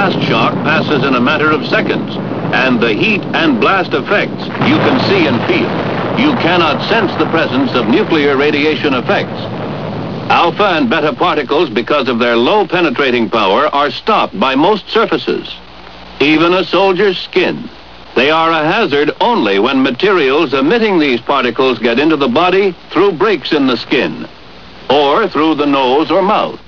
blast shock passes in a matter of seconds, and the heat and blast effects you can see and feel. You cannot sense the presence of nuclear radiation effects. Alpha and beta particles, because of their low penetrating power, are stopped by most surfaces, even a soldier's skin. They are a hazard only when materials emitting these particles get into the body through breaks in the skin, or through the nose or mouth.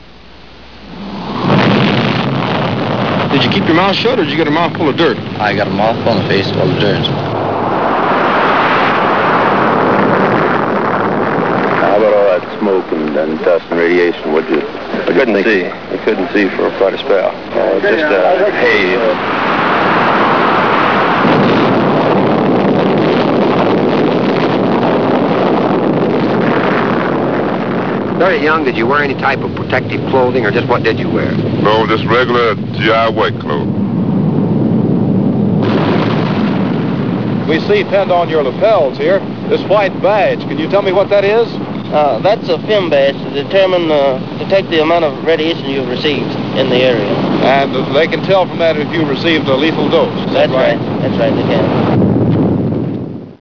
Did you keep your mouth shut, or did you get a mouthful of dirt? I got a mouthful and a face full of dirt. How about all that smoke and dust and radiation? What you couldn't see. You couldn't see for quite a spell. Just a haze. Very young, did you wear any type of protective clothing, or just what did you wear? No, just regular GI white clothes. We see pinned on your lapels here this white badge. Can you tell me what that is? That's a film badge to detect the amount of radiation you've received in the area. And they can tell from that if you received a lethal dose. That's right. That's right, they can.